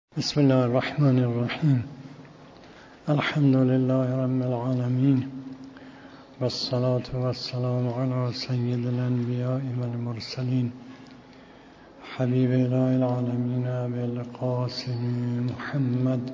بسم الله الرحمن الرحیم. الحمد لله رب العالمین والصلاة والسلام على سید الانبیاء والمرسلین حبیب اله العالمین ابی القاسم محمد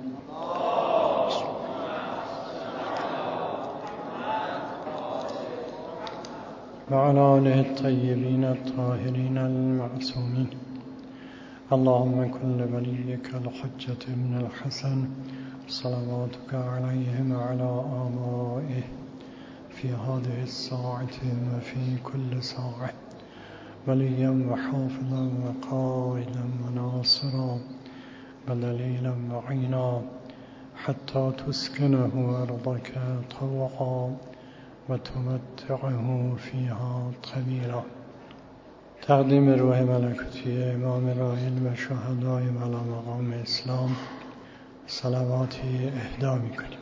وعلى آله الطیبین الطاهرین المعصومین. اللهم كن لوليك الحجة ابن الحسن صلواتك عليه وعلى آبائه في هذه الساعة وفي كل ساعة وليا وحافظا وقائدا وناصرا ودليلا معينا حتى تسكنه أرضك طوعا وتمتعه فيها طويلا. تقدیم روح ملکوتی امام راحل و شهدای علی مقام اسلام صلواتی اهدا می‌کنیم.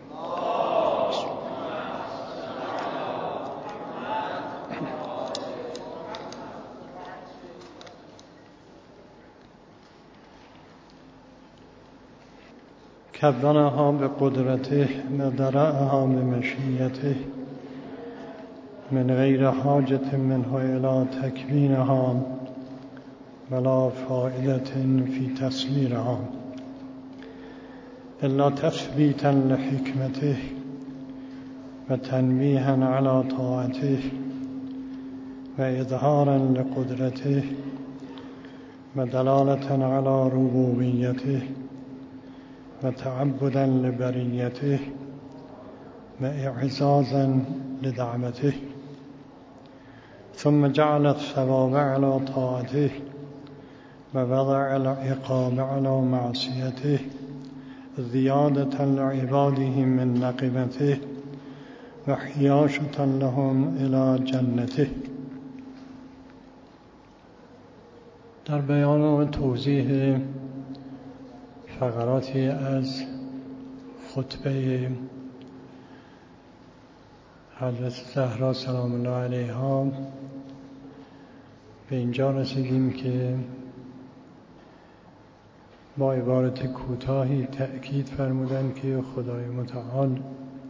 کونها به قدرته و درعها به مشیته من غیر حاجة منه إلى تكوينها ولا فائدة في تصويرها إلا تثبيتا لحكمته وتنبيها على طاعته وإظهارا لقدرته ودلالة على ربوبيته وتعبدا لبريته وإعزازا لدعوته. ثم جعل الثواب على طاعته ووضع العقاب على معصيته زيادة لعباده من نقمته وحياشة لهم إلى جنته. در بیان و توضیح فقراتی از خطبه حضرت زهرا سلام الله علیها به اینجا رسیدیم که با عبارت کوتاهی تأکید فرمودند که خدای متعال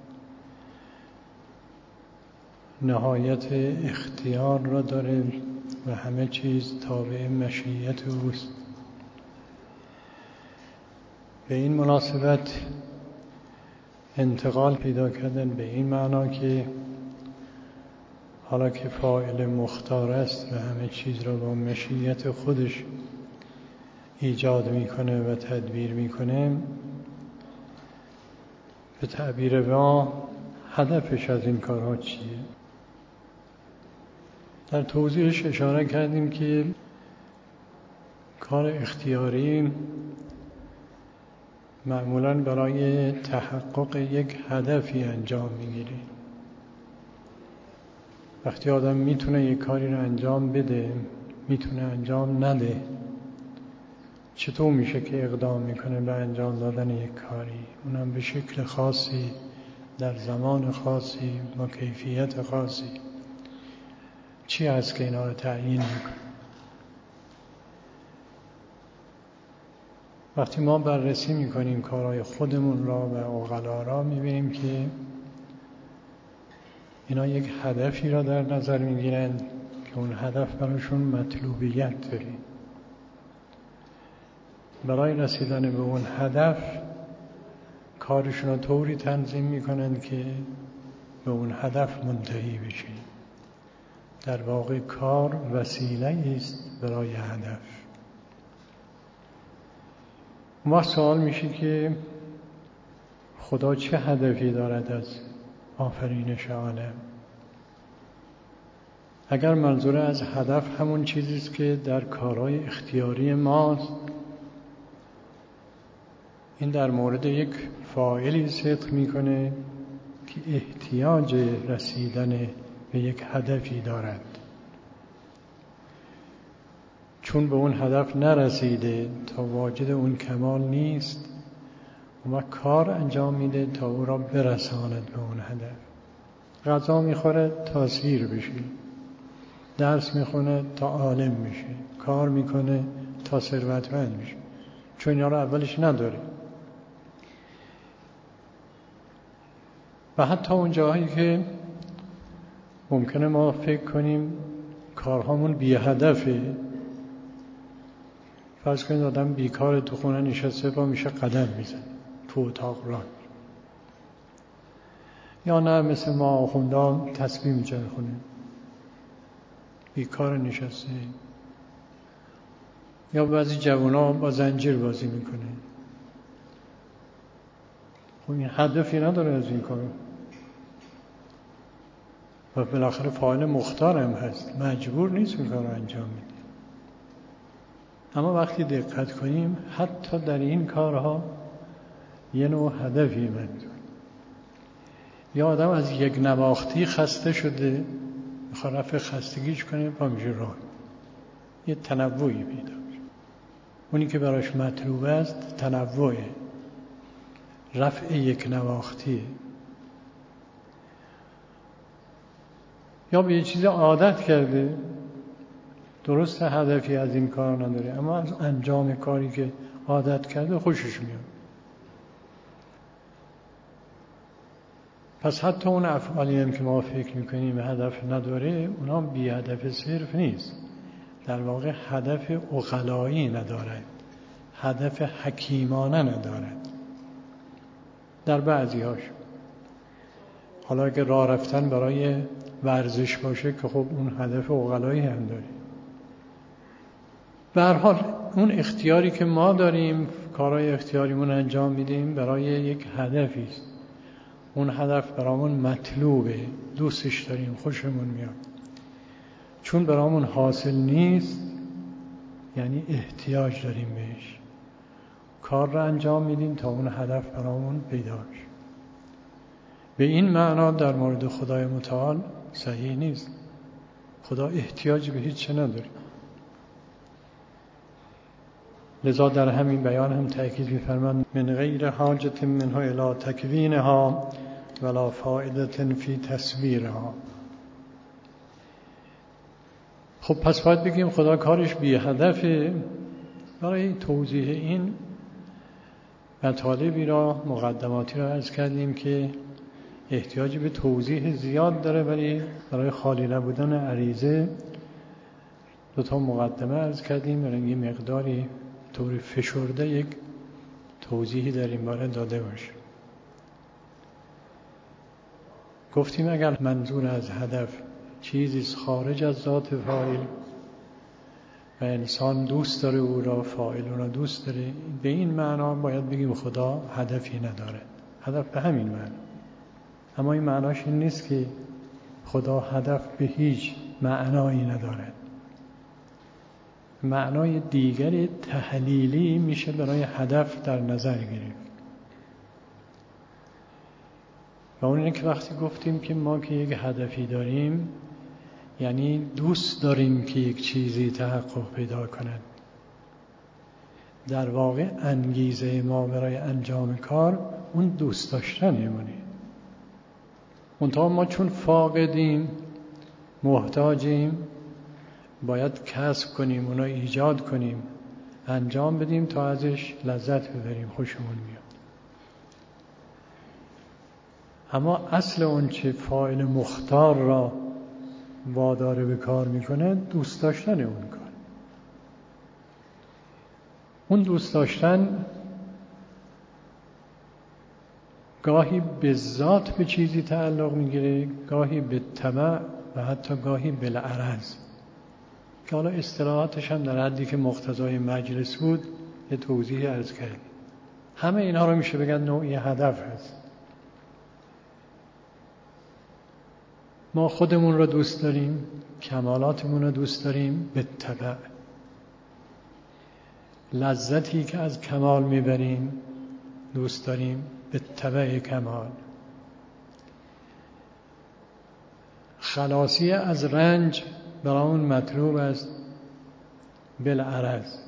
نهایت اختیار را داره و همه چیز تابع مشیت اوست. به این مناسبت انتقال پیدا کردن به این معنا که حالا که فاعل مختار است و همه چیز را با مشیت خودش ایجاد میکنه و تدبیر میکنه، به تعبیر ما هدفش از این کارها چیه؟ در توضیحش اشاره کردیم که کار اختیاری معمولاً برای تحقق یک هدفی انجام میگیره. وقتی آدم میتونه یک کاری رو انجام بده، میتونه انجام نده، چطور میشه که اقدام میکنه به انجام دادن یک کاری، اونم به شکل خاصی در زمان خاصی با کیفیت خاصی؟ چی هست که اینا رو تعیین میکنه؟ وقتی ما بررسی میکنیم کارهای خودمون را و عقلا را، میبینیم که اینا یک هدفی را در نظر میگیرن که اون هدف براشون مطلوبیت داره. برای رسیدن به اون هدف کارشون را طوری تنظیم میکنن که به اون هدف منتهی بشه. در واقع کار وسیله است برای هدف. ما سوال میشه که خدا چه هدفی دارد از آفرینش عالم؟ اگر منظور از هدف همون چیزی است که در کارهای اختیاری ماست، این در مورد یک فاعلی صدق میکنه که احتیاج رسیدن به یک هدفی دارد. چون به اون هدف نرسیده تا واجد اون کمال نیست و کار انجام میده تا او را برساند به اون هدف. غذا میخوره تا سیر بشه، درس میخونه تا عالم بشه، کار میکنه تا ثروتمند بشه. چون اینا رو اولش نداره. و حتی اون جاهایی که ممکنه ما فکر کنیم کارهامون بی هدفه، فرض کنید آدم بیکار تو خونه نشسته با میشه قدم میزنه تو اتاق راه، یا نه مثل ما آخوندان تسبیح میچرخونه بیکار نشسته، یا بعضی جوونا با زنجیر بازی میکنه. خب این هدفی نداره از این کارو و بالاخره فاعل مختار هم هست، مجبور نیست این کار رو انجام میده. اما وقتی دقت کنیم حتی در این کارها یه نوع هدفی منظور. یا آدم از یک نواختی خسته شده میخواد رفع خستگیش کنه پا میشه راه، یه تنوعی پیدا میشه. اونی که براش مطلوب است تنوعه، رفع یک نواختیه. یا به یه چیز عادت کرده، درست هدفی از این کار نداره اما از انجام کاری که عادت کرده خوشش میاد. پس حتی اون افعالی هم که ما فکر میکنیم هدف نداره، اونا بی هدف صرف نیست، در واقع هدف عقلایی ندارد، هدف حکیمانه ندارد در بعضی هاش. حالا اگه راه رفتن برای ورزش باشه که خب اون هدف عقلایی هم داره. به هر حال اون اختیاری که ما داریم، کارهای اختیاریمون انجام میدیم برای یک هدفی است. اون هدف برامون مطلوبه، دوستش داریم، خوشمون میاد. چون برامون حاصل نیست یعنی احتیاج داریم بهش، کار رو انجام میدیم تا اون هدف برامون پیدا بشه. به این معنا در مورد خدای متعال صحیح نیست. خدا احتیاج به هیچ چه نداره. لذا در همین بیان هم تأکید می‌فرماند من غیر حاجت منه الی تکوینها ولا فائدة فی تصویرها. خب پس باید بگیم خدا کارش بی هدفه. برای توضیح این مطالبی را، مقدماتی را عرض کردیم که احتیاج به توضیح زیاد داره، ولی برای خالی نبودن عریضه 2 مقدمه عرض کردیم، برای یه مقداری طور فشرده یک توضیحی در این باره داده باشه. گفتیم اگر منظور از هدف چیزی خارج از ذات فاعل و انسان دوست داره او را، فاعل او را دوست داره، به این معنا باید بگیم خدا هدفی نداره. هدف به همین معنا. اما این معناش این نیست که خدا هدف به هیچ معنایی نداره. معنای دیگر تحلیلی میشه برای هدف در نظر گرفت. و اون اینه که وقتی گفتیم که ما که یک هدفی داریم یعنی دوست داریم که یک چیزی تحقق پیدا کند. در واقع انگیزه ما برای انجام کار اون دوست داشتنمونه. منتها ما چون فاقدیم، محتاجیم، باید کسب کنیم، اونا ایجاد کنیم، انجام بدیم تا ازش لذت ببریم، خوشمون میاد. اما اصل اون چه فاعل مختار را وادار به کار میکنه دوست داشتن اون کار. اون دوست داشتن گاهی به ذات به چیزی تعلق میگیره، گاهی به طبع و حتی گاهی بالعرض، که حالا اصطلاحاتش هم در حدی که مقتضای مجلس بود یه توضیح عرض کردیم. همه اینها رو میشه بگن نوعی هدف هست. ما خودمون رو دوست داریم، کمالاتمون رو دوست داریم به طبع، لذتی که از کمال میبریم دوست داریم به طبع کمال، خلاصی از رنج برامون مطلوب است بالعرض.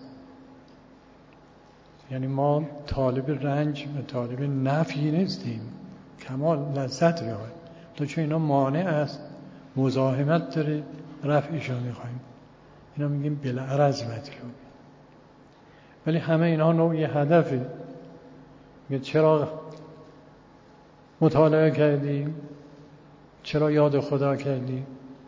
یعنی ما طالب رنج و طالب نفی نیستیم، کمال لذت می‌خوایم، تو چون اینا مانع است، مزاحمت داره، رفعش رو می‌خوایم، اینا میگیم بالعرض مطلوب. ولی همه اینها نوعی هدفه. چرا مطالعه کردی؟ چرا یاد خدا کردی؟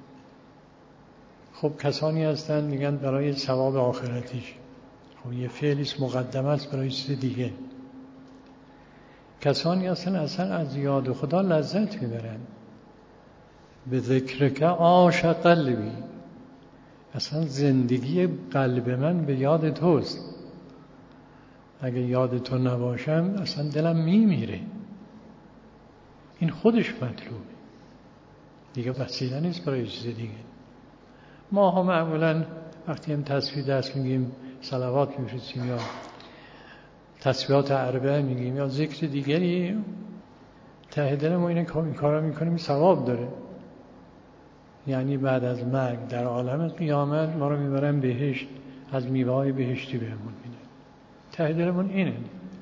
خب کسانی هستند میگن برای ثواب آخرتیش. خب یه فعلیست مقدمه است برای چیز دیگه. کسانی هستند اصلا از یاد خدا لذت میبرن. به ذکرک عاش قلبی، اصلا زندگی قلب من به یاد توست. اگه یاد تو نباشم اصلا دلم میمیره. این خودش مطلوبه دیگه، وسیله نیست برای چیز دیگه. ما هم معمولا وقتی هم تسبیح دست میگیم، صلوات میفرستیم یا تسبیحات اربعه میگیم یا ذکر دیگری، ته دل ما اینه که این کارا میکنیم ثواب داره. یعنی بعد از مرگ در عالم قیامت ما رو میبرن بهشت، از میوه‌های بهشتی بهمون میدن. ته دلمون اینه.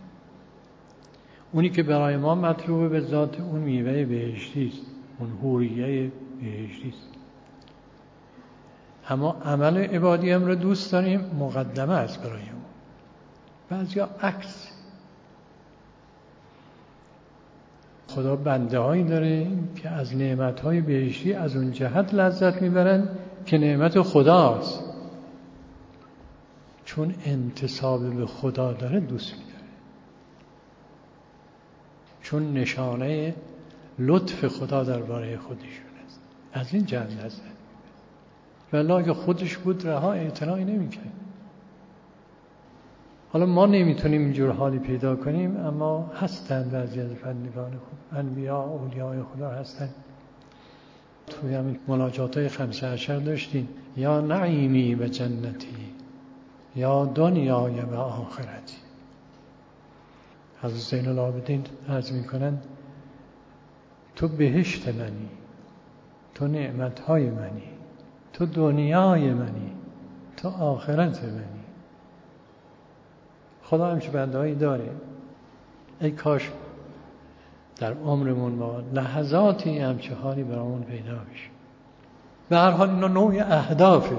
اونی که برای ما مطلوبه به ذات اون میوه بهشتی است، اون حوریه بهشتی است. اما عمل عبادی هم رو دوست داریم، مقدمه است برای اون. بعضیا عکس. خدا بنده هایی داره که از نعمت های بهشتی از اون جهت لذت میبرن که نعمت خداست، چون انتساب به خدا داره دوست میداره، چون نشانه لطف خدا درباره خودشون است. از این جهت لذت میبرن. والله اگه خودش بود رها اعتنایی نمیکرد. حالا ما نمیتونیم اینجور حالی پیدا کنیم، اما هستند بعضی از بندگان خدا، انبیا، اولیاء خدا هستند. توی همین مناجاتای 15 داشتیم، یا نعیمی و جنتی، یا دنیای و آخرتی. حضرت زین العابدین عرض میکنن تو بهشت منی، تو نعمتهای منی، تو دنیای منی، تو آخرت منی. خدا همچه بندهایی داره. ای کاش در عمرمون ما لحظاتی همچه حالی برامون پیدا بشه. به هر حال اینا نوع اهدافه.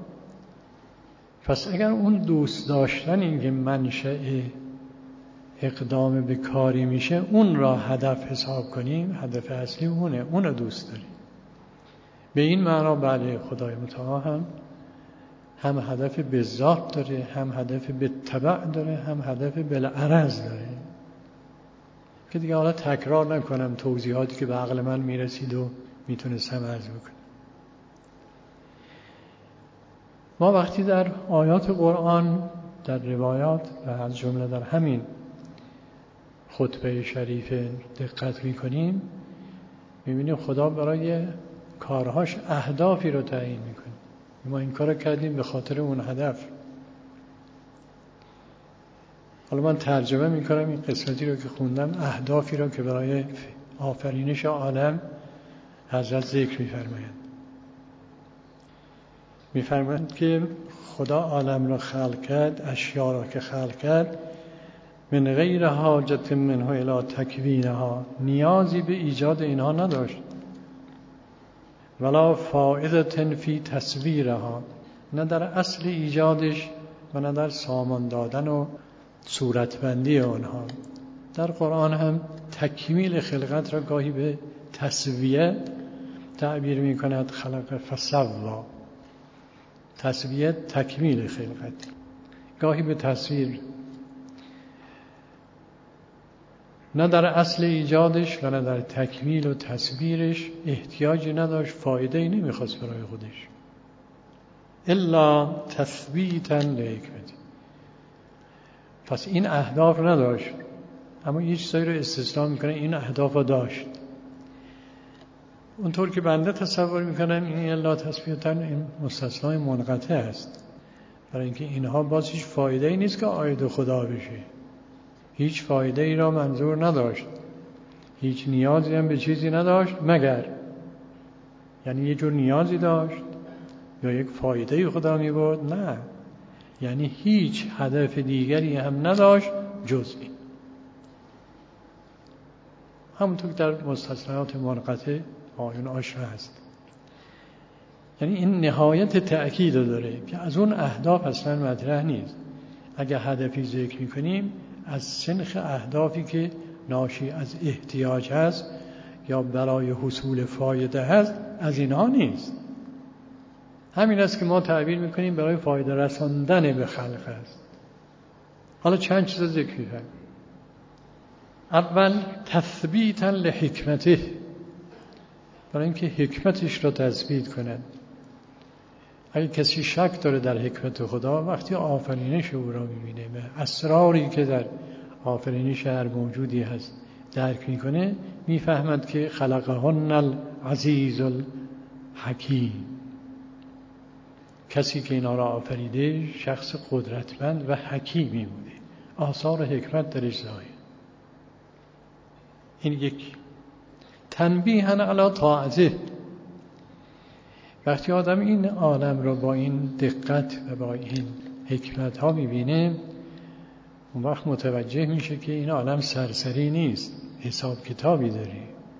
پس اگر اون دوست داشتن این که منشأ اقدام به کاری میشه، اون را هدف حساب کنیم، هدف اصلی اونه، اون رو دوست داریم. به این معنا بله خدای متعال هم هدف به ذات داره، هم هدف به تبع داره، هم هدف بالعرض داره، که دیگه حالا تکرار نکنم توضیحاتی که به عقل من میرسید و میتونستم عرض بکنم. ما وقتی در آیات قرآن، در روایات و از جمله در همین خطبه شریف دقت میکنیم، میبینیم خدا برای کارهاش اهدافی رو تعیین میکنه. ما این کار کردیم به خاطر اون هدف. حالا من ترجمه میکنم این قسمتی رو که خوندم، اهدافی رو که برای آفرینش عالم حضرت ذکر میفرمایند که خدا عالم رو خلق کرد، اشیا را که خلق کرد، من غیر حاجت منه الی تکوینها، نیازی به ایجاد اینها نداشت، ولا فائدة فی تصویرها، نه در اصل ایجادش و نه در سامان دادن و صورتبندی آنها. در قرآن هم تکمیل خلقت را گاهی به تسویه تعبیر می کند، خلق فسوا. تسویه تکمیل خلقت، گاهی به تصویر. نه در اصل ایجادش و نه در تکمیل و تصویرش احتیاجی نداشت، فایده‌ای نمیخواست برای خودش، الا تثبیتا لحکمتی. پس این اهداف نداشت، اما یه چیزایی رو استثنا میکنه این اهداف رو داشت. اونطور که بنده تصور میکنم این الا تثبیتا این مستثنای منقطع است، برای اینکه اینها باز هیچ فایده‌ای نیست که عاید خدا بشه. هیچ فایده ای را منظور نداشت، هیچ نیازی هم به چیزی نداشت، مگر یعنی یه جور نیازی داشت یا یک فایده خدا می برد؟ نه، یعنی هیچ هدف دیگری هم نداشت جز این. همونطور که در مستثنیات منقطع آیون آشنا هست. یعنی این نهایت تأکید داره که از اون اهداف اصلا مطرح نیست. اگه هدفی ذکر میکنیم از سنخ اهدافی که ناشی از احتیاج هست یا برای حصول فایده هست از اینها نیست. همین است که ما تعبیر میکنیم برای فایده رساندن به خلق است. حالا چند چیز ذکر میکنیم. اول تثبیتا لحکمته، برای اینکه حکمتش را تثبیت کند. اگه کسی شک داره در حکمت خدا، وقتی آفرینش او را میبینه و اسراری که در آفرینش هر موجودی هست درک میکنه، میفهمد که خلقهن العزیز الحکیم، کسی که اینا را آفریده شخص قدرتمند و حکیمی بوده، آثار حکمت درش ظاهر. این یک. تنبیها علی طاعته، وقتی آدم این عالم را با این دقت و با این حکمت ها میبینه، اون وقت متوجه میشه که این عالم سرسری نیست، حساب کتابی داره.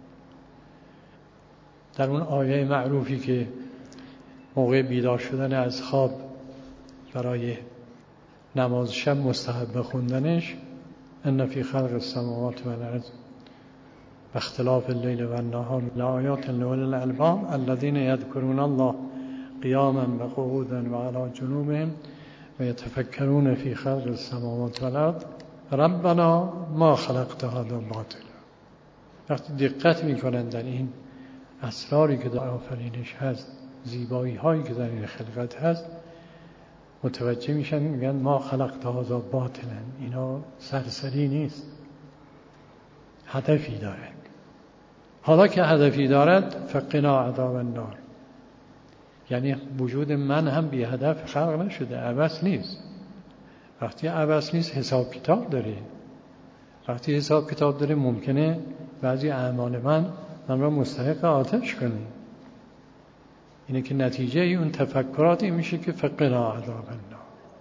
در اون آیه معروفی که موقع بیدار شدن از خواب برای نماز شب مستحب خوندنش، ان فی خلق السماوات والارض و اختلاف اللیل و النهار لآیات لأولی الألباب الذین یذکرون الله قیاما و قعودا و علی جنوبهم و یتفکرون فی خلق السماوات والارض ربنا ما خلقت هذا باطلا. وقتی دقت میکنن در این اسراری که در آفرینش هست، زیبایی هایی که در این خلقت هست، متوجه میشن، میگن ما خلقت هذا باطلا، اینا سرسری نیست، هدفی دارد. حالا که هدفی دارد فقنا عذاب النار، یعنی وجود من هم بی هدف خلق نشده، عبث نیست. وقتی عبث نیست حساب کتاب داره. وقتی حساب کتاب داره ممکنه بعضی اعمال من را مستحق آتش کنه. اینه که نتیجه اون تفکراتی میشه که فقنا عذاب النار.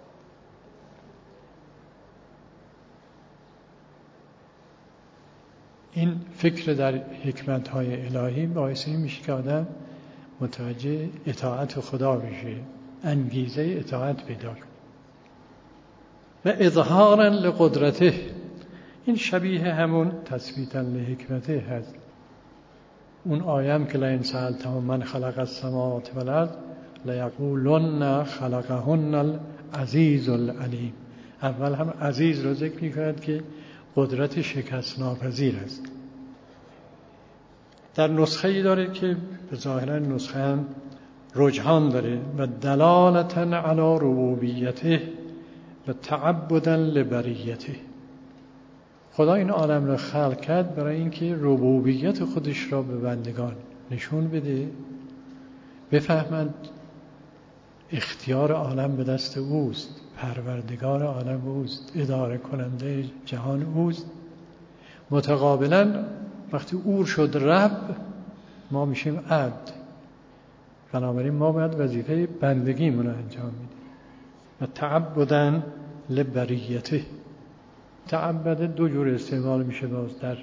این فکر در حکمت‌های الهی باعث میشه که آدم متوجه اطاعت خدا بشه، انگیزه اطاعت پیدا کنه. و اظهارا لقدرته، این شبیه همون تثبیتا لحکمته هست. اون آیه که لئن سألتهم من خلق السماوات والارض لیقولن خلقهن العزیز العلیم. اول هم عزیز رو ذکر می‌کند که قدرت شکست ناپذیر است. در نسخه‌ای داره که به ظاهر نسخه هم رجحان داره و دلالتا علی ربوبیته و تعبدا لبریته. خدا این عالم را خلق کرد برای اینکه ربوبیت خودش را به بندگان نشون بده، بفهمند اختیار عالم به دست اوست، پروردگار عالم اوست، اداره کننده جهان اوست. متقابلا وقتی او شد رب، ما میشیم عبد. بنابراین ما باید وظیفه بندگیمون رو انجام بدیم. و تعبداً لبریته. تعبد دو جور استعمال میشه باز در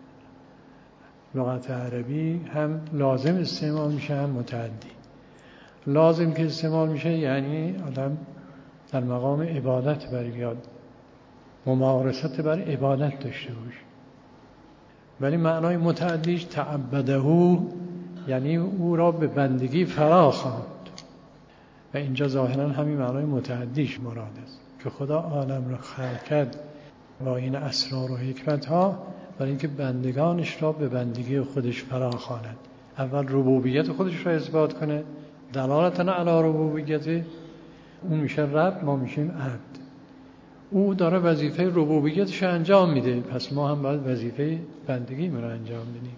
لغت عربی، هم لازم استعمال میشه هم متعدی. لازم که استعمال میشه یعنی آدم در مقام عبادت بر بیاد، ممارست بر عبادت داشته باشه. ولی معنای متعدیش تعبده، یعنی او را به بندگی فرا خواند. و اینجا ظاهرا همین معنای متعدیش مراد است که خدا عالم را خلق کرد با این اسرار و حکمت ها برای اینکه بندگانش را به بندگی خودش فرا خواند. اول ربوبیت خودش را اثبات کنه، دلالتا علی ربوبیته، اون میشه رب، ما میشیم عبد. او داره وظیفه ربوبیتش انجام میده، پس ما هم باید وظیفه بندگی رو انجام بدیم.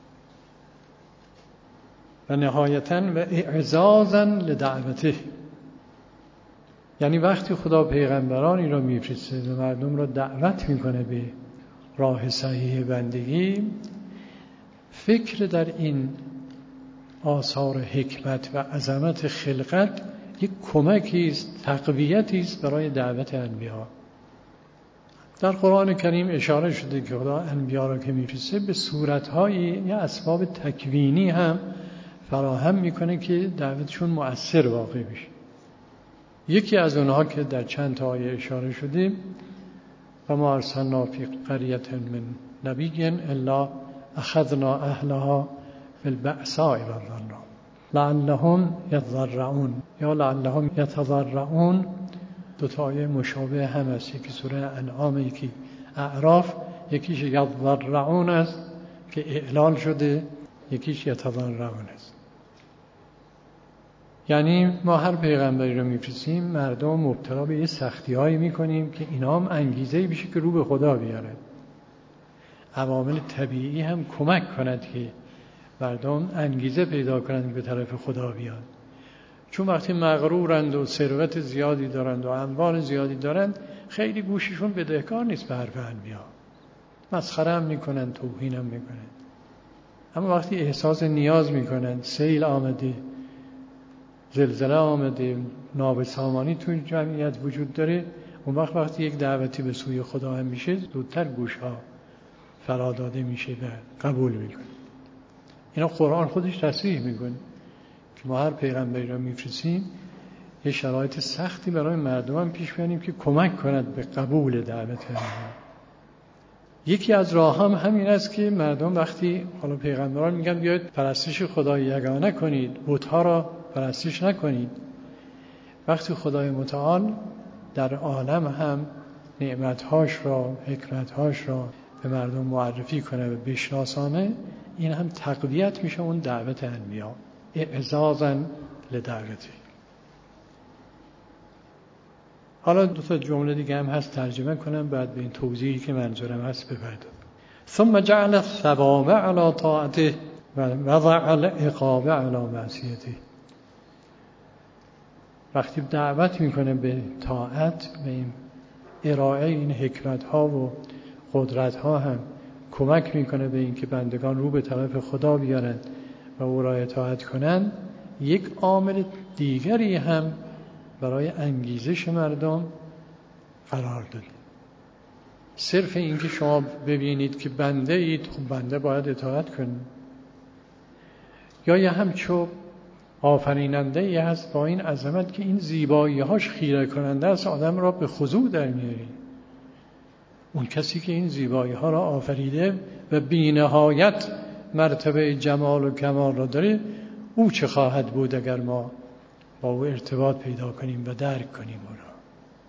و نهایتاً و اعزازاً لدعوته، یعنی وقتی خدا پیغمبرانی را میفرسته و مردم را دعوت میکنه به راه صحیح بندگی، فکر در این آثار حکمت و عظمت خلقت یک کمکی است، تقویتی است برای دعوت انبیا. در قرآن کریم اشاره شده که خدا انبیا را که میفرسته به صورت‌های یا اسباب تکوینی هم فراهم میکنه که دعوتشون مؤثر واقع بشه. یکی از اونها که در چند تا آیه اشاره شده و ما ارسلنا فی قریة من نبی الا اخذنا اهلها بالبأساء والضراء لعلهم یضرعون یا لعلهم یتضرعون. دو تا آیه مشابه هم است، یکی سوره انعام یکی اعراف. یکیش یضرعون است که اعلال شده، یکیش یتضرعون است. یعنی ما هر پیغمبری رو میفرستیم مردم مبتلا به یه سختی‌هایی میکنیم که اینا هم انگیزه‌ای بشه که رو به خدا بیارن. عوامل طبیعی هم کمک کند که مردم انگیزه پیدا کنند به طرف خدا بیان. چون وقتی مغرورند و ثروت زیادی دارند و اموال زیادی دارند، خیلی گوششون بدهکار نیست به حرف انبیا. مسخره هم میکنن، توهین هم میکنن. اما وقتی احساس نیاز میکنن، سیل آمده، زلزله آمده، نابسامانی توی جمعیت وجود داره، اون وقتی یک دعوتی به سوی خدا هم میشه، زودتر گوشها فرا داده میشه و قبول میکنه. اینا قرآن خودش تصریح میکنه که ما هر پیغمبری را میفرستیم یه شرایط سختی برای مردم هم پیش بیاریم که کمک کند به قبول دعوت ما. یکی از راه هم همین است که مردم وقتی حالا پیغمبران میگن بیاید پرستش خدای یگانه کنید، بت‌ها را پرستش نکنید، وقتی خدای متعال در عالم هم نعمت‌هاش را، حکمت‌هاش را به مردم معرفی کنه و بشناسانه، این هم تقویت میشه اون دعوت انبیا، اعزازاً لدعوتی. حالا دو تا جمله دیگه هم هست ترجمه کنم، بعد به این توضیحی که منظورم هست بپردازم. ثم جعل الثواب علی طاعته و وضع العقاب علی معصیته. وقتی دعوت میکنه به طاعت، به این ارائه این حکمت ها و قدرت ها هم کمک میکنه به این که بندگان رو به طرف خدا بیارن و او را اطاعت کنن. یک عامل دیگری هم برای انگیزش مردم قرار داده. صرف این که شما ببینید که بنده اید، خب بنده باید اطاعت کنید. یا یه همچو آفریننده یه هست با این عظمت که این زیبایی هاش خیره کننده است، آدم را به خضوع در میاری. اون کسی که این زیبایی ها را آفریده و بی نهایت مرتبه جمال و کمال را داره، او چه خواهد بود اگر ما با او ارتباط پیدا کنیم و درک کنیم او را.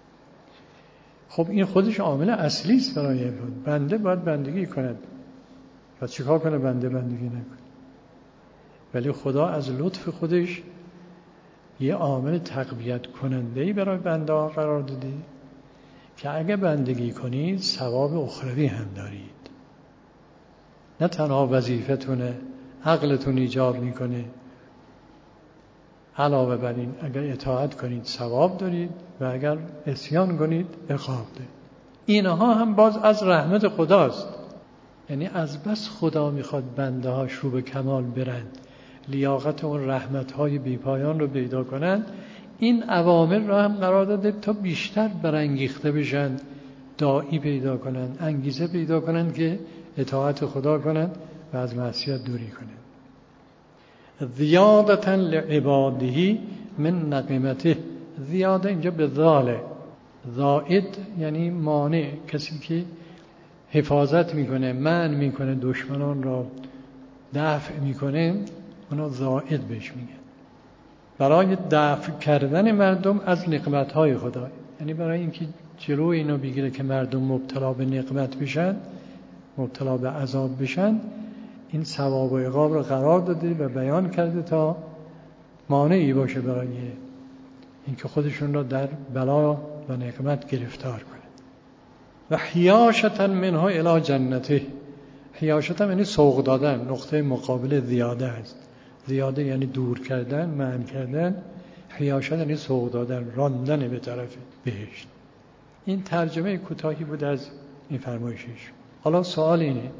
خب این خودش عامل اصلی است برای عبادت. بنده باید بندگی کند و چیکار کنه بنده بندگی نکنه؟ ولی خدا از لطف خودش یه عامل تقویت کننده‌ای برای بنده ها قرار داده که اگه بندگی کنید ثواب اخروی هم دارید. نه تنها وظیفتونه، عقلتون ایجاب میکنه، علاوه بر این اگر اطاعت کنید ثواب دارید و اگر عصیان کنید عقاب دارید. اینها هم باز از رحمت خداست. یعنی از بس خدا میخواد بنده هاش رو به کمال برند، لیاقت اون رحمت های بی پایان رو پیدا کنند، این عوامل را هم قرار داده تا بیشتر برانگیخته بشن، داعی پیدا کنند، انگیزه پیدا کنند که اطاعت خدا کنند و از معصیت دوری کنند. زیادتا لعباده من نقمته. زیاده اینجا به ذاله، زائد یعنی مانع، کسی که حفاظت میکنه، منع میکنه، دشمنان را دفع میکنه، اونا زائد بهش میگن. برای دفع کردن مردم از نقمتهای خدا، یعنی برای اینکه جلوی اینو بگیره که مردم مبتلا به نقمت بشن، مبتلا به عذاب بشن، این ثواب و عقاب رو قرار داده و بیان کرده تا مانعی باشه برای اینکه خودشون را در بلا و نقمت گرفتار کنه. و حیاشتا منها الی جنته. حیاشتا یعنی سوق دادن، نقطه مقابل زیاده است. زیاده یعنی دور کردن، منع کردن. حیاشت یعنی سوق دادن، راندن به طرف بهشت. این ترجمه کوتاهی بود از این فرمایشش. حالا سوال اینه،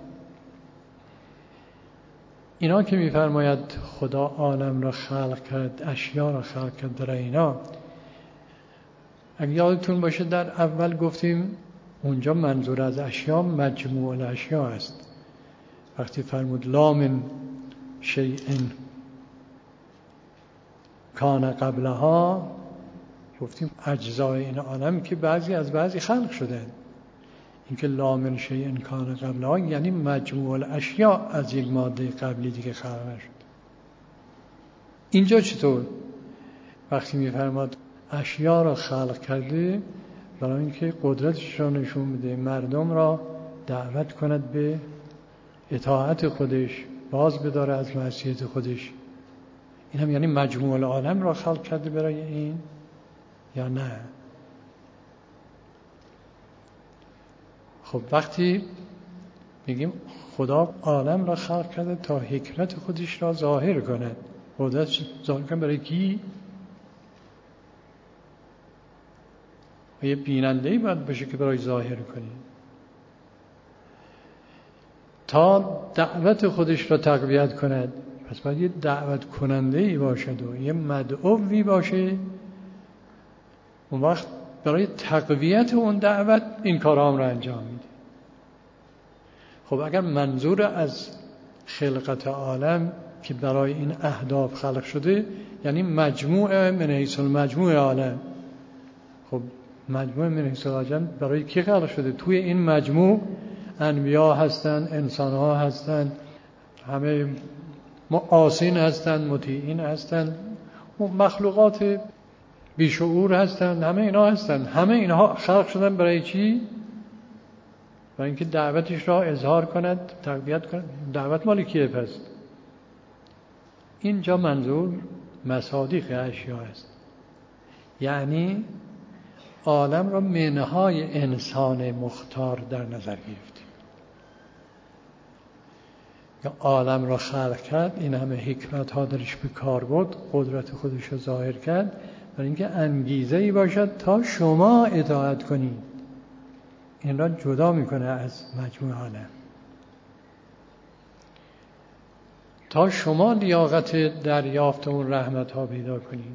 اینا که میفرماید خدا عالم را خلق کرد، اشیا را خلق کرد، در اینا اگه یادتون باشه در اول گفتیم اونجا منظور از اشیا مجموع الاشیا است. وقتی فرمود لا من شیء کان قبلها گفتیم اجزای این عالم که بعضی از بعضی خلق شدن، اینکه لا من شیء کان قبلها یعنی مجموع الاشیاء از یک ماده قبلی دیگه خلق شد. اینجا چطور؟ وقتی میفرماد اشیاء را خلق کرده برای اینکه قدرتش را نشون بده، مردم را دعوت کند به اطاعت خودش، باز بداره از معصیت خودش. این هم یعنی مجموع العالم را خلق کرده برای این یا نه؟ خب وقتی میگیم خدا عالم را خلق کرده تا حکمت خودش را ظاهر کند، قدرتش ظاهر کند برای کی؟ و یه بیننده‌ای باید باشه که برای ظاهر کنی، تا دعوت خودش را تقویت کند. پس باید یه دعوت کننده‌ای باشد و یه مدعوی باشه. اون وقت برای تقویت اون دعوت این کارام را انجام میده. خب اگر منظور از خلقت عالم که برای این اهداف خلق شده یعنی مجموعه من حیث المجموع عالم، خب مجموعه من حیث العالم برای کی خلق شده؟ توی این مجموع انبیا هستن، انسان ها هستن، همه عاصین هستن، مطیعین هستن، مخلوقات بیشعور هستن، همه اینا هستن. همه اینها خلق شدن برای چی؟ برای اینکه دعوتش را اظهار کند، تقویت کند. دعوت مال کیه پس؟ اینجا منظور مصادیق اشیا است، یعنی عالم را منهای انسان مختار در نظر گرفتیم. یا عالم را خلق کرد، این همه حکمت ها درش به کار برد، قدرت خودش را ظاهر کرد برای اینکه انگیزه‌ای باشد تا شما اطاعت کنید. این را جدا میکنه از مجموع عالم، تا شما لیاقت دریافت اون رحمت ها پیدا کنید.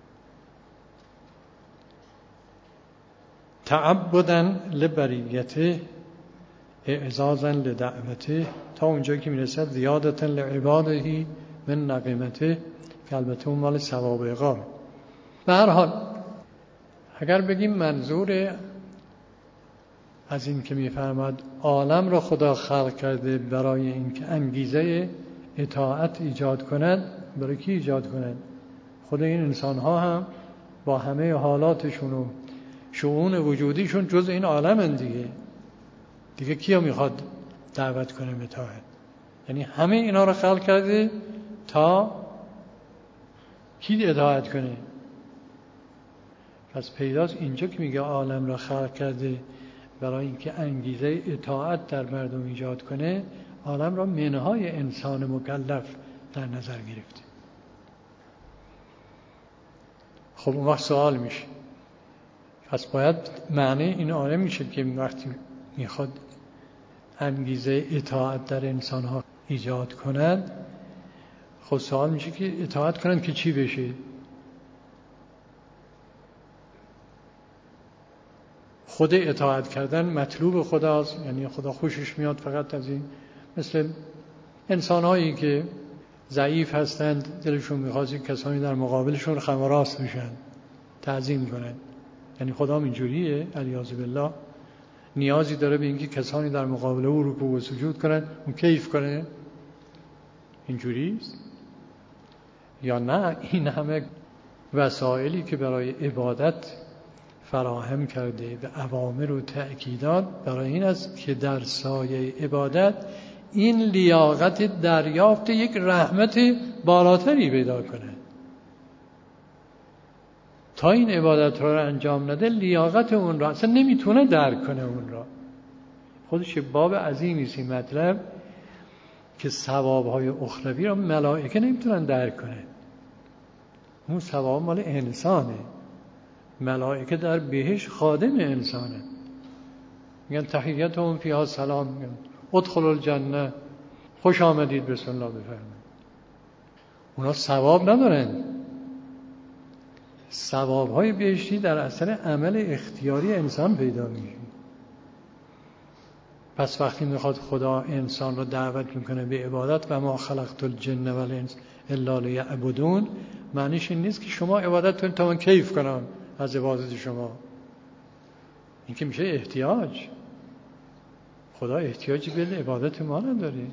تعبداً لبریته اعزازاً لدعوته، تا اونجایی که میرسد زیادتاً لعباده من نقمته، که البته اون مال ثواب عقاب. به هر حال اگر بگیم منظور از این که میفرماد عالم را خدا خلق کرده برای اینکه انگیزه اطاعت ایجاد کند، برای کی ایجاد کند؟ خود این انسان ها هم با همه حالاتشون و شؤون وجودیشون جز این عالم دیگه کیا میخواد دعوت کنه به اطاعت؟ یعنی همه اینا را خلق کرده تا کی اطاعت کنه. پس پیداست اینجا که میگه عالم را خلق کرده برای اینکه انگیزه اطاعت در مردم ایجاد کنه، عالم را منهای انسان مکلف در نظر گرفته. خب اون وقت سوال میشه، پس باید معنی این آیه میشه که وقتی میخواد انگیزه اطاعت در انسانها ایجاد کند، خب سوال میشه که اطاعت کنند که چی بشه؟ خود اطاعت کردن مطلوب خداست، یعنی خدا خوشش میاد فقط از این، مثل انسانهایی که ضعیف هستند دلشون میخواد کسانی در مقابلشون خم و راست بشن، تعظیم کنند. یعنی خدا اینجوریه علیاذ بالله، نیازی داره به اینکه کسانی در مقابل او رکوع و سجود کنند، اون کیف کنه؟ اینجوریست؟ یا نه این همه وسایلی که برای عبادت فراهم کرده به اوامر و تأکیدات برای این است که در سایه عبادت این لیاقت دریافت یک رحمت بالاتری پیدا کنه. تا این عبادت را انجام نده لیاقت اون را اصلا نمیتونه درک کنه. اون را خودش باب عظیمی است این مطلب، که ثوابهای اخروی را ملائکه نمیتونن درک کنه. اون ثواب مال انسانه. ملائکه در بهشت خادم انسانه، میگن تحیتهم فیها سلام، میگن ادخلوا الجنه، خوش آمدید بسم الله بفرمایید. اونا ثواب ندارن. ثوابهای بهشتی در اثر عمل اختیاری انسان پیدا میشه. پس وقتی میخواد خدا انسان رو دعوت میکنه به عبادت، و ما خلقت الجن والانس الا لیعبدون، معنیش این نیست که شما عبادت کنید تا من کیف کنم، از عبادت شما؟ این که میشه احتیاج. خدا احتیاجی به عبادت ما نداره.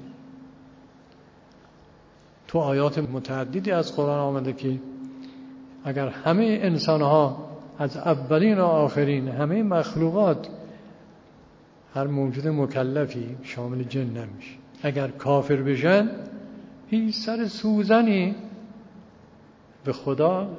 تو آیات متعددی از قرآن آمده که اگر همه انسانها از اولین و آخرین، همه مخلوقات، هر موجود مکلفی شامل جن نمیشه، اگر کافر بشن هیچ سر سوزنی به خدا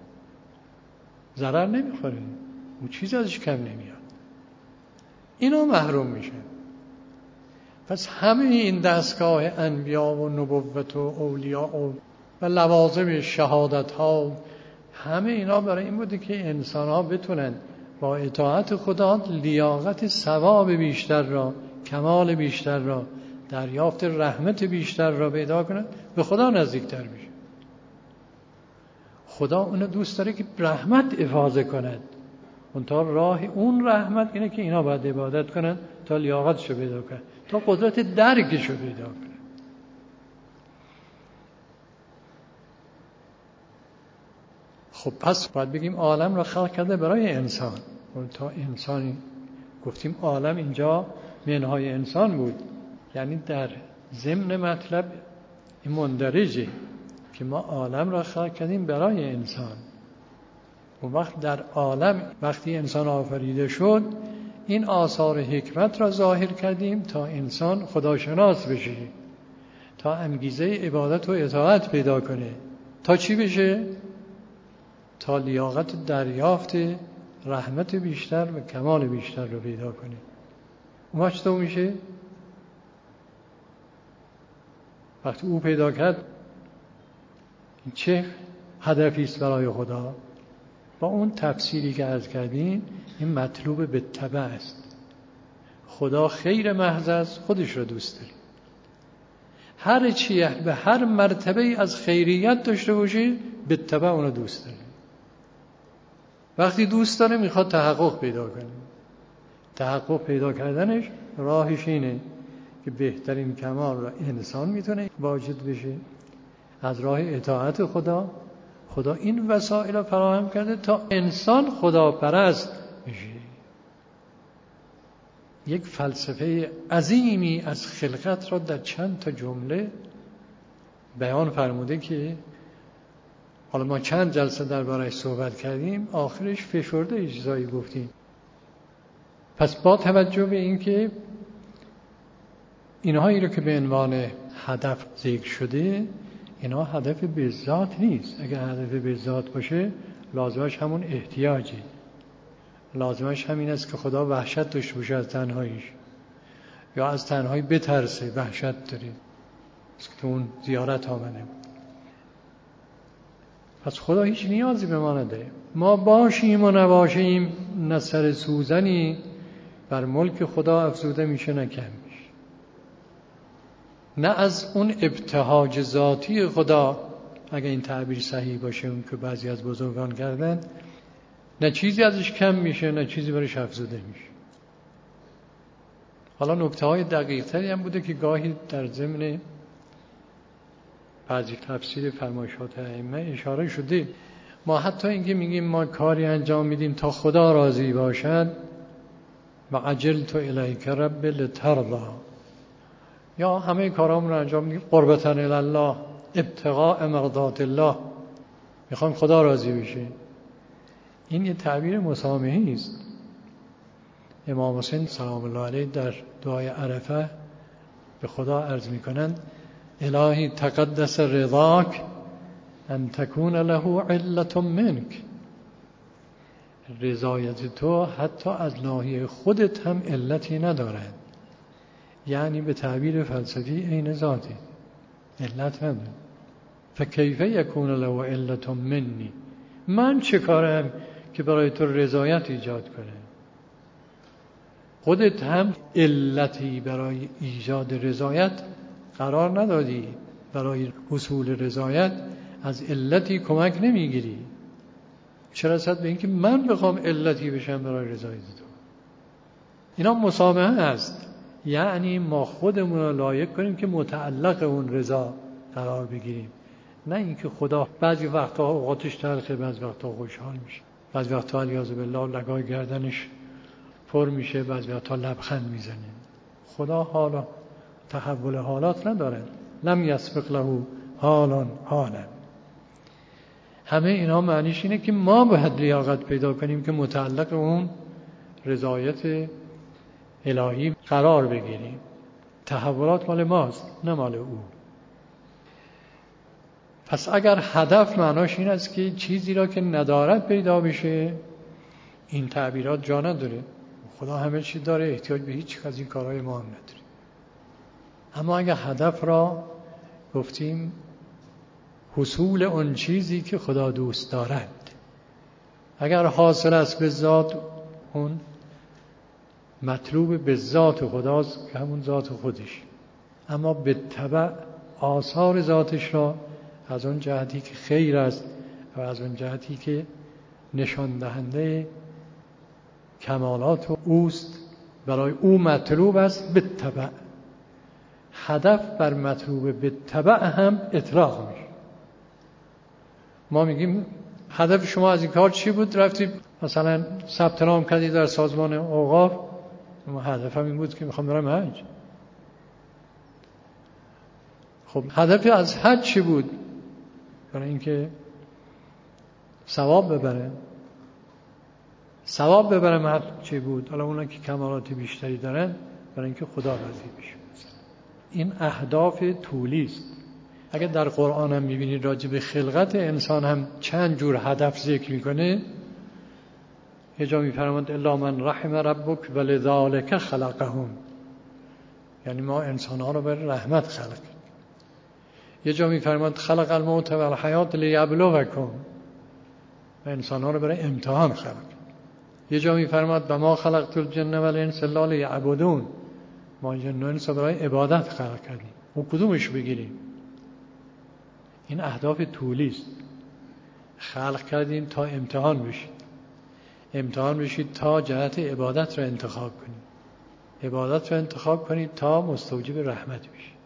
ضرر نمیخوره، اون چیز ازش کم نمیاد، اینا محروم میشن. پس همه این دستگاه انبیا و نبوت و اولیاء و لوازم شهادت ها، همه اینا برای این بوده که انسان ها بتونن با اطاعت خدا لیاقت ثواب بیشتر را، کمال بیشتر را، دریافت رحمت بیشتر را پیدا کنند، به خدا نزدیکتر بشه. خدا اونو دوست داره که رحمت افاضه کند، منتها راه اون رحمت اینه که اینا باید عبادت کنند تا لیاقتشو پیدا کنند، تا قدرت درکشو پیدا کنند. خب پس باید بگیم عالم را خلق کرده برای انسان. تا انسانی گفتیم عالم اینجا منهای انسان بود، یعنی در ضمن مطلب این مندرجه که ما عالم را خلق کردیم برای انسان. اون وقت در عالم وقتی انسان آفریده شد این آثار حکمت را ظاهر کردیم تا انسان خداشناس بشه، تا انگیزه عبادت و اطاعت پیدا کنه. تا چی بشه؟ تا لیاقت دریافت رحمت بیشتر و کمال بیشتر رو پیدا کنه. اون وقت چطور میشه؟ وقتی او پیدا کرد چه هدفی است برای خدا؟ با اون تفسیری که عرض کردیم این مطلوب به تبع است. خدا خیر محض است، خودش رو دوست داره. هر چی به هر مرتبه از خیریت داشته باشه به تبع اون رو دوست داره. وقتی دوست داره میخواد تحقق پیدا کنه. تحقق پیدا کردنش راهش اینه که بهترین کمال را انسان میتونه واجد بشه از راه اطاعت خدا. خدا این وسایل را فراهم کرده تا انسان خدا پرست بشه. یک فلسفه عظیمی از خلقت را در چند تا جمله بیان فرموده که حالا ما چند جلسه درباره‌اش صحبت کردیم، آخرش فشرده چیزایی گفتیم. پس با توجه به این که اینهایی رو که به عنوان هدف ذکر شده، اینا هدف به ذات نیست. اگر هدف به ذات باشه لازمش همون احتیاجه، لازمش همین است که خدا وحشت داشته باشه از تنهاییش، یا از تنهایی بترسه، وحشت داره که اون زیارت آمده. پس خدا هیچ نیازی به ما نداره. ما باشیم و نباشیم نه سر سوزنی بر ملک خدا افزوده میشه نه کم میشه. نه از اون ابتهاج ذاتی خدا، اگه این تعبیر صحیح باشه اون که بعضی از بزرگان کردن، نه چیزی ازش کم میشه نه چیزی برش افزوده میشه. حالا نکته های دقیق تری هم بوده که گاهی در ضمن بعضی تفسیر فرمایشات ائمه اشاره شده. ما حتی اینکه میگیم ما کاری انجام میدیم تا خدا راضی باشد، و عجلت الیک رب لترضی، یا همه کارامون رو انجام میدیم قربتا الی الله، ابتغاء مرضات الله، میخوام خدا راضی بشه. این یه تعبیر مسامحی است. امام حسین سلام الله علیه در دعای عرفه به خدا عرض میکنند الهی تقدس رضاک ان تکون له علت منک. رضایت تو حتی از ناحیه خودت هم علتی ندارد، یعنی به تعبیر فلسفی عین ذاتی علت نداره. فکیف یکون له علت منی، من چه کارم که برای تو رضایت ایجاد کنه؟ خودت هم علتی برای ایجاد رضایت قرار ندادی، برای حصول رضایت از علتی کمک نمیگیری، چه رسد به اینکه من بخوام علتی بشم برای رضایت تو. اینا مسامحه است، یعنی ما خودمون رو لایق کنیم که متعلق اون رضا قرار بگیریم، نه اینکه خدا بعضی وقتا اوقاتش تلخه بعضی وقتا خوشحال میشه. بعضی وقتا علیاذ بالله لگای گردنش پر میشه، بعضی وقتا لبخند میزنه. خدا حالا تحول حالات نداره. لم یسبق له حالان حالا. همه اینا معنیش اینه که ما باید لیاقت پیدا کنیم که متعلق اون رضایت الهی قرار بگیریم. تحولات مال ماست نه مال او. پس اگر هدف معناش این است که چیزی را که ندارد پیدا بشه، این تعبیرات جا نداره. خدا همه چی داره، احتیاج به هیچ از این کارهای ما هم نداره. اما اگر هدف را گفتیم حصول اون چیزی که خدا دوست دارد، اگر حاصل است به ذات، اون مطلوب به ذات خداست که همون ذات خودش، اما به تبع آثار ذاتش را از اون جهتی که خیر است و از اون جهتی که نشان دهنده کمالات اوست برای او مطلوب است به تبع. هدف بر مطلوب به تبع هم اطلاق میشه. ما میگیم هدف شما از این کار چی بود؟ رفتید مثلا ثبت نام کردید در سازمان اوقاف. ما هدفم این بود که میخوام برم حج. خب هدف از حج چی بود؟ برای اینکه ثواب ببره. ثواب ببرم حج چی بود؟ حالا اونا که کمالات بیشتری دارن برای اینکه خدا راضی بشه. این اهداف طولی است. اگر در قرآن هم میبینید راجع به خلقت انسان هم چند جور هدف ذکر میکنه. یه جا میفرماند الا من رحم ربک ولذالک خلقهم، یعنی ما انسان ها رو برای رحمت خلق. یه جا میفرماند خلق الموت والحیات لیبلوکم، انسان ها رو برای امتحان خلق. یه جا میفرماید و ما خلقت الجن والانس الا لیعبدون، ما جن و انس برای عبادت خلق کردیم. او کدومش بگیریم؟ این اهداف طولی است. خلق کردیم تا امتحان بشید. امتحان بشید تا جهت عبادت را انتخاب کنید. عبادت را انتخاب کنید تا مستوجب رحمت بشید.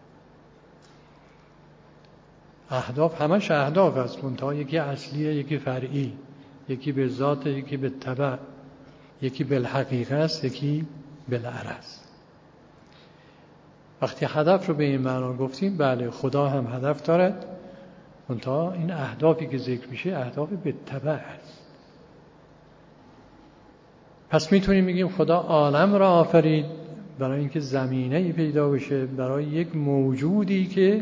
اهداف همش اهداف است، منتها یکی اصلیه، یکی فرعی، یکی به ذات، یکی به تبع، یکی بالحقیقه است، یکی بالعرض. وقتی هدف رو به این معنا گفتیم، بله خدا هم هدف دارد، منتها این اهدافی که ذکر میشه اهداف به تبع است. پس میتونیم بگیم خدا عالم را آفرید برای اینکه زمینه‌ای پیدا بشه برای یک موجودی که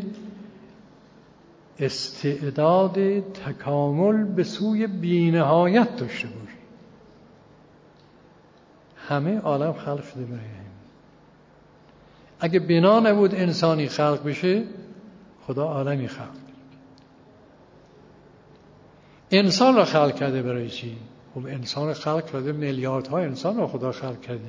استعداد تکامل به سوی بی‌نهایت داشته باشه. همه عالم خلق شده برای این. اگه بنا نبود انسانی خلق بشه، خدا عالمی خلق. انسان را خلق کرده برای چی؟ خب انسان خلق کرده، میلیاردها انسان را خدا خلق کرده.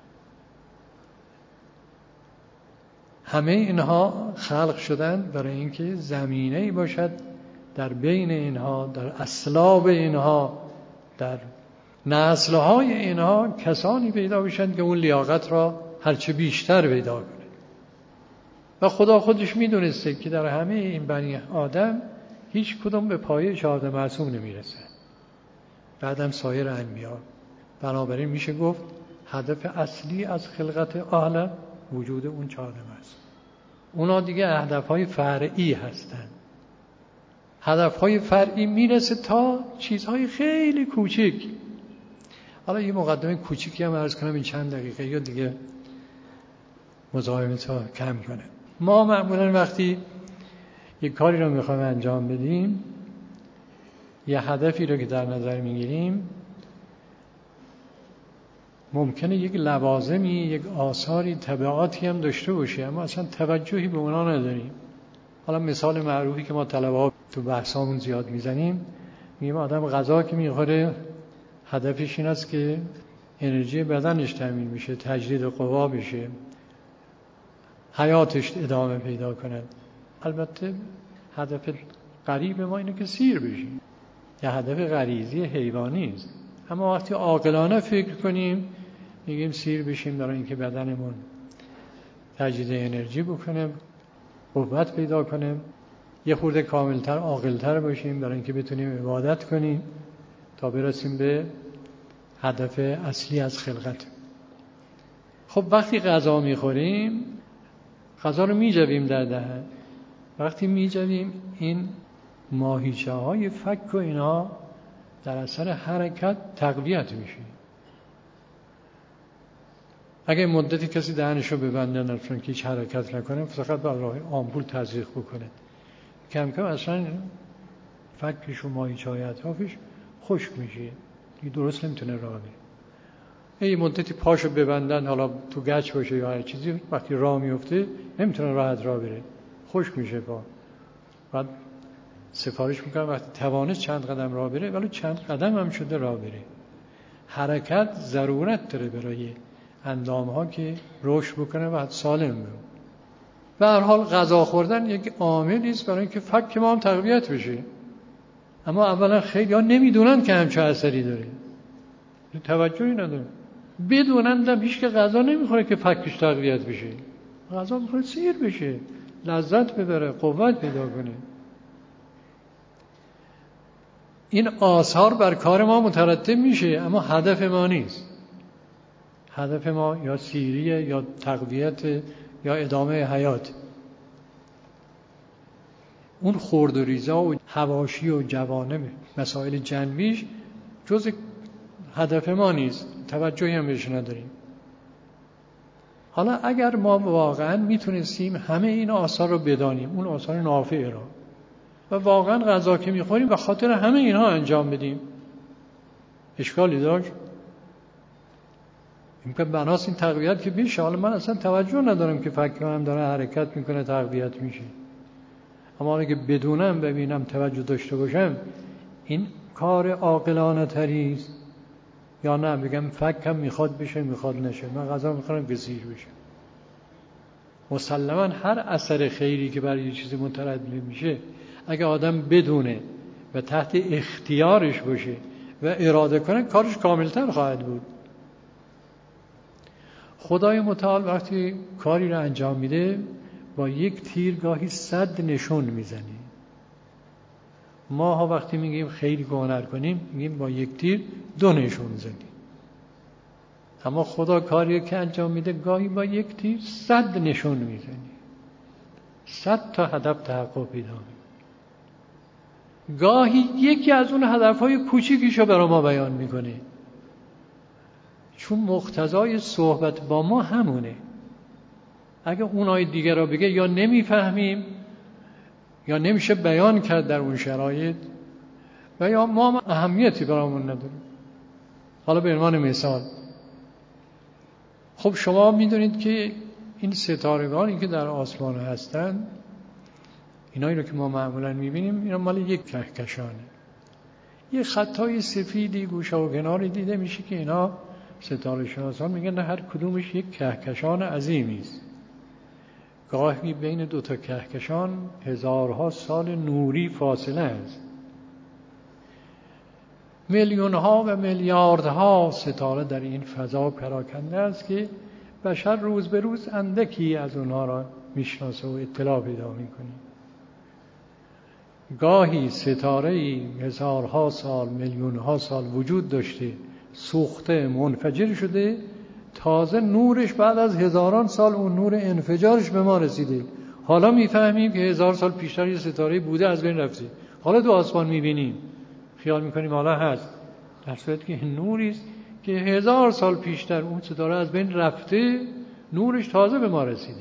همه اینها خلق شدن برای اینکه زمینه‌ای باشد در بین اینها، در اصلاب اینها، در نسل‌های اینها کسانی پیدا بشن که اون لیاقت را هرچه بیشتر پیدا کنه. و خدا خودش میدونسته که در همه این بنی آدم هیچ کدوم به پایه شهادت معصوم نمیرسه، بعدم سایر انبیا. بنابراین میشه گفت هدف اصلی از خلقت عالم وجود اون شهادت معصوم. اونا دیگه هدفهای فرعی هستن. هدفهای فرعی میرسه تا چیزهای خیلی کوچیک. حالا یه مقدمه کوچیکی هم عرض کنم این چند دقیقه یا دیگه مزاحمت ها کم کنه. ما معمولا وقتی یک کاری رو میخوایم انجام بدیم، یه هدفی رو که در نظر میگیریم، ممکنه یک لوازمی، یک آثاری، تبعاتی هم داشته باشه، اما اصلا توجهی به اونا نداریم. حالا مثال معروفی که ما طلبه‌ها تو بحثامون زیاد میزنیم، میگیم آدم غذا که میخوره هدفش این است که انرژی بدنش تامین بشه، تجدید قوا بشه، حیاتش ادامه پیدا کنه. البته هدف غریب ما اینه که سیر بشیم. یه هدف غریزی حیوانی است. اما وقتی عاقلانه فکر کنیم میگیم سیر بشیم برای اینکه بدنمون تجدید انرژی بکنه، قوت پیدا کنه، یه خورده کاملتر، عاقلتر باشیم برای اینکه بتونیم عبادت کنیم. تا برسیم به هدف اصلی از خلقت. خب وقتی غذا میخوریم، غذا رو میجویم در دهن. وقتی میجویم این ماهیچه های فک و اینا در اثر حرکت تقویت میشه. اگه مدتی کسی دهنشو ببنده نتونه که هیچ حرکت نکنه، فقط با راه آمپول تزریق بکنه، کم کم اصلا فکش و ماهیچه های اطرافش خشک میشه، درست نمیتونه راه بره. یه مدتی پاشو ببندن، حالا تو گچ باشه یا هر چیزی، وقتی راه میفته نمیتونه راحت راه بره، خشک میشه پا. بعد سفارش میکنم وقتی توانست چند قدم راه بره، ولی چند قدم هم شده راه بره. حرکت ضرورت داره برای اندام ها که رشد بکنه و سالم بمونه. به هر حال غذا خوردن یک عاملی است برای اینکه فک ما هم تقویت بشه. اما اولا خیلی ها نمیدونن که همچه اثری داره، توجهی نداره. بدونن هم هیچ که غذا نمیخوره که فکش تقویت بشه. غذا میخوره سیر بشه، لذت ببره، قوت پیدا کنه. این آثار بر کار ما مترتب میشه، اما هدف ما نیست. هدف ما یا سیریه یا تقویت یا ادامه حیات. اون خورد و ریزا و حواشی و جوانب مسائل جنبیش جز هدف ما نیست، توجهی هم بهش نداریم. حالا اگر ما واقعا میتونستیم همه این آثار رو بدانیم، اون آثار نافعه را، و واقعا غذا که میخوریم و خاطر همه اینها انجام بدیم، اشکالی داشت؟ این بناس این تقویت که بشه. حالا من اصلا توجه ندارم که فکر هم داره حرکت میکنه، تقویت میشه. اما اگه بدونم، ببینم، توجه داشته باشم، این کار عاقلانه تری است. یا نه بگم فکم میخواد بشه میخواد نشه، من غذا میخورم که سیر بشه. مسلما هر اثر خیری که برای یه چیزی مترتب میشه، اگه آدم بدونه و تحت اختیارش باشه و اراده کنه، کارش کاملتر خواهد بود. خدای متعال وقتی کاری رو انجام میده، با یک تیر گاهی 100 نشون میزنه. ما ها وقتی میگیم خیلی هنر کنیم، میگیم با یک تیر 2 نشون زنیم. اما خدا کاری که انجام میده گاهی با یک تیر 100 نشون میزنه، 100 تا هدف تحقق پیدا میکنه. گاهی یکی از اون هدفهای کوچیکیشو برای ما بیان میکنه، چون مقتضای صحبت با ما همونه. اگه اونای دیگه را بگه یا نمیفهمیم یا نمیشه بیان کرد در اون شرایط، و یا ما اهمیتی برامون نداریم. حالا به عنوان مثال، خب شما میدونید که این ستارگانی که در آسمان هستن، اینایی رو که ما معمولا میبینیم، اینا مال یک کهکشانه. یه خطای سفیدی گوشه و کناری دیده میشه که اینا ستاره شناسان میگن هر کدومش یک کهکشان عظیمی است. گاهی بین 2 تا کهکشان هزارها سال نوری فاصله است. میلیون‌ها و میلیاردها ستاره در این فضا پراکنده است که بشر روز به روز اندکی از اونها را میشناسه و اطلاع پیدا میکنه. گاهی ستاره‌ای هزارها سال، میلیون‌ها سال وجود داشته، سوخته، منفجر شده، تازه نورش بعد از هزاران سال اون نور انفجارش به ما رسیده. حالا میفهمیم که 1000 سال پیشتر یه ستاره بوده، از بین رفته. حالا تو آسمان میبینیم، خیال میکنیم حالا هست، در صورتی که نوری است که 1000 سال پیشتر اون ستاره از بین رفته، نورش تازه به ما رسیده.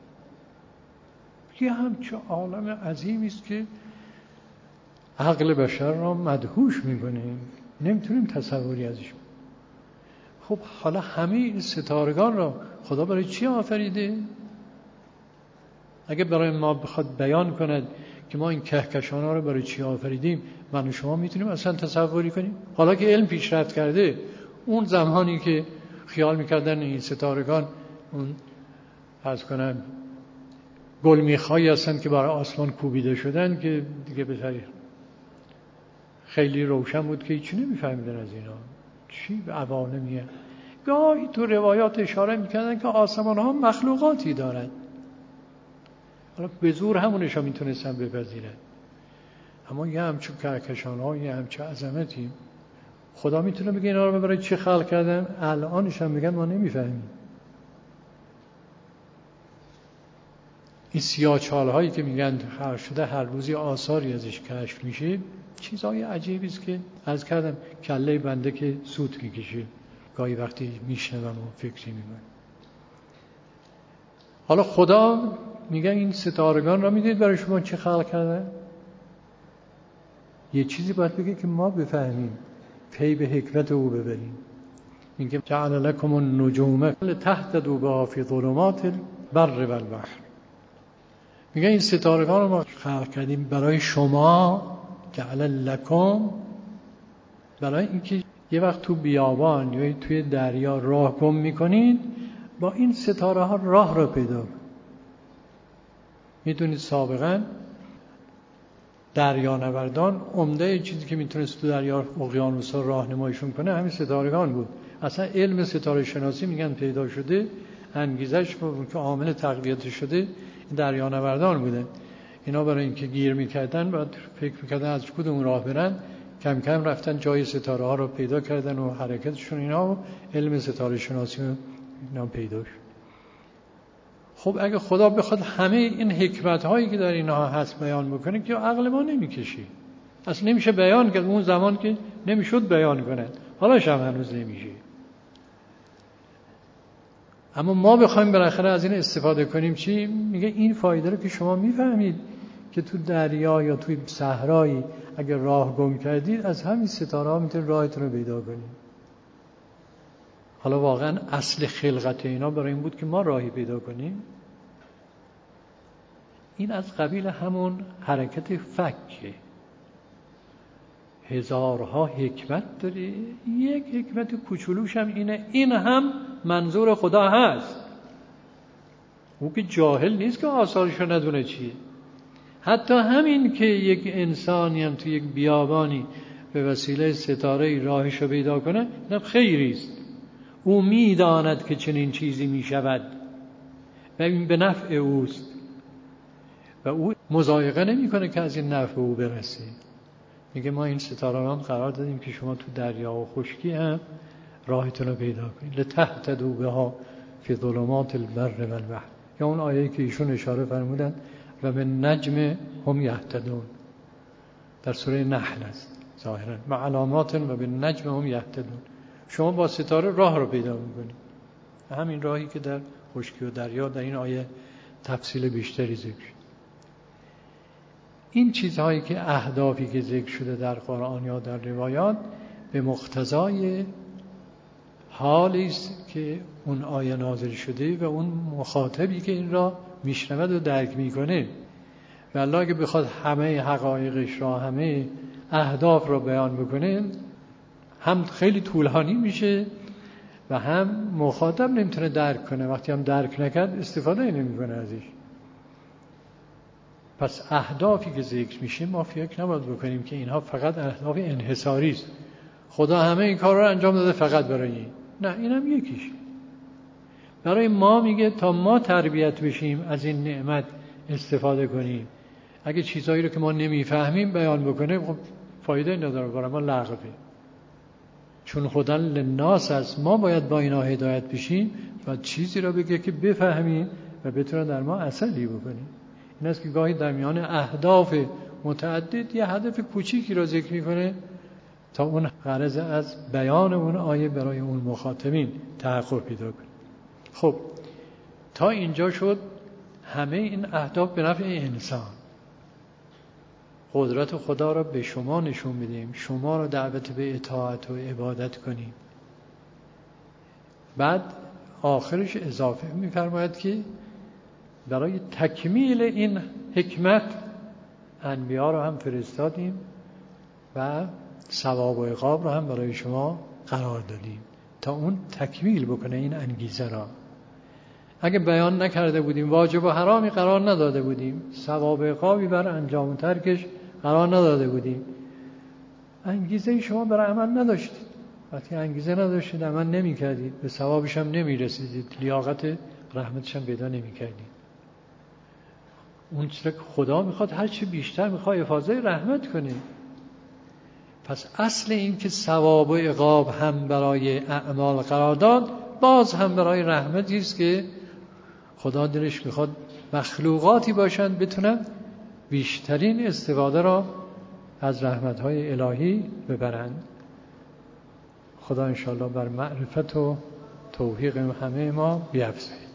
یه همچه عالم عظیمی است که عقل بشر را مدهوش میکنه، نمیتونیم تصوری ازش کنیم. خب حالا همه این ستارگان را خدا برای چی آفریده؟ اگه برای ما بخواد بیان کند که ما این کهکشان ها رو برای چی آفریدیم، من و شما میتونیم اصلا تصوری کنیم؟ حالا که علم پیشرفت کرده، اون زمانی که خیال میکردن این ستارگان اون از کنن گل میخایی هستن که برای آسمان کوبیده شدن، که دیگه به طریق خیلی روشن بود که هیچی نمیفهمیدن از اینا، چی به عوالمیه. گاهی تو روایات اشاره میکردن که آسمان ها مخلوقاتی دارد، حالا به زور همونش ها میتونستن بپذیرن. اما یه همچون کهکشان ها، یه همچون عظمتی خدا میتونه بگه اینا رو برای چی خلق کردم؟ الانش هم میگن ما نمیفهمیم. این سیاه‌چال هایی که میگن خلق شده هر روزی آثاری ازش کشف میشه، چیزای عجیبی است که عرض کردم کله بنده که سوت میکشه گاهی وقتی میشنوم و فکری میکنم. حالا خدا میگه این ستارگان را میدید برای شما چه خلق کرده؟ یه چیزی باید بگه که ما بفهمیم، پی به حکمت او ببریم. میگه جعل لکم النجوم لتهتدوا بها فی ظلمات البر والبحر. میگه این ستارگان رو ما خلق کردیم برای شما، جعل لکم، برای اینکه یه وقت تو بیابان یا توی دریا راه گم میکنید با این ستاره ها راه را پیدا کنید. میدونید سابقا دریانوردان عمده چیزی که میتونست تو دریا اقیانوس‌ها راهنماییشون کنه همین ستارگان بود. اصلا علم ستاره شناسی میگن پیدا شده، انگیزش که عامل تقویت شده دریانوردان بوده. اینا برای اینکه گیر میکردن بعد فکر میکردن از کدوم راه برن، کم کم رفتن جای ستاره ها رو پیدا کردن و حرکتشون اینا و علم ستاره شناسی اینا پیدا شد. خب اگه خدا بخواد همه این حکمت هایی که در اینها هست بیان بکنه که عقل ما نمیکشه، اصلا نمیشه بیان کرد. اون زمان که نمیشد بیان کنه، حالاش هم هنوز نمیشه. اما ما بخوایم بالاخره از این استفاده کنیم چی؟ میگه این فایده رو که شما میفهمید که تو دریا یا توی صحرایی اگر راه گم کردید از همین ستاره ها میتونید راهتون رو پیدا کنید. حالا واقعا اصل خلقت اینا برای این بود که ما راهی پیدا کنیم. این از قبیل همون حرکت فکه، هزارها حکمت داره. یک حکمت کوچولوش هم اینه، این هم منظور خدا هست. او که جاهل نیست که آثارشو ندونه چیه. حتی همین که یک انسانی هم تو یک بیابانی به وسیله ستاره راهشو پیدا کنه، این خیری است. او میداند که چنین چیزی میشود و این به نفع اوست و او مضایقه نمیکنه که از این نفع او برسه. میگه ما این ستاره هم قرار دادیم که شما تو دریا و خشکی هم راهتون رو پیدا کنید. لتهتدوا بها فی ظلمات البر والبحر. یا اون آیه‌ای که ایشون اشاره فرمودن و به نجم هم یهتدون، در سوره نحل است ظاهرا، مع علامات و به نجم هم یهتدون. شما با ستاره راه رو پیدا میکنید، همین راهی که در خشکی و دریا در این آیه تفصیل بیشتری ذکر شد. این چیزهایی که اهدافی که ذکر شده در قرآن یا در روایات به مقتضای حالی است که اون آیه نازل شده و اون مخاطبی که این را میشنود و درک میکنه. و الله اگه بخواد همه حقایقش را، همه اهداف را بیان بکنه، هم خیلی طولانی میشه و هم مخاطب نمیتونه درک کنه. وقتی هم درک نکرد استفاده نمیکنه ازش. پس اهدافی که ذکر میشه ما فکر نباید بکنیم که اینها فقط اهداف انحصاری است. خدا همه این کار رو انجام داده فقط برای این. نه، اینم یکیش. برای ما میگه تا ما تربیت بشیم از این نعمت استفاده کنیم. اگه چیزایی رو که ما نمیفهمیم بیان بکنه خب فایده نداره، برای ما لغوه. چون خدا للناس است، ما باید با اینا هدایت بشیم و چیزی رو بگه که بفهمیم و بتونه در ما اثری بکنه. این است که گاهی در میان اهداف متعدد یه هدف کوچیکی رو ذکر میکنه تا اون غرض از بیان اون آیه برای اون مخاطبین تحقق پیدا کنه. خب تا اینجا شد همه این اهداف به نفع انسان. قدرت خدا را به شما نشون بدیم، شما را دعوت به اطاعت و عبادت کنیم. بعد آخرش اضافه می‌فرماید که برای تکمیل این حکمت انبیا را هم فرستادیم و ثواب و عقاب را هم برای شما قرار دادیم تا اون تکمیل بکنه این انگیزه را. اگه بیان نکرده بودیم، واجب و حرامی قرار نداده بودیم، ثواب و عقابی بر انجام و ترکش قرار نداده بودیم، انگیزه شما برای عمل نداشتید. وقتی انگیزه نداشتید عمل نمی کردید، به ثوابش هم نمی رسیدید، لیاقت رحمتش هم پیدا نمی کردید. اون چیزی که خدا میخواد هر چی بیشتر میخواد افاضه رحمت کنه. پس اصل این که ثواب و عقاب هم برای اعمال قرار داد، باز هم برای رحمتی است که خدا دلش میخواد مخلوقاتی باشند بتونن بیشترین استفاده را از رحمت‌های الهی ببرند. خدا انشاءالله بر معرفت و توفیق همه ما بیفزاید.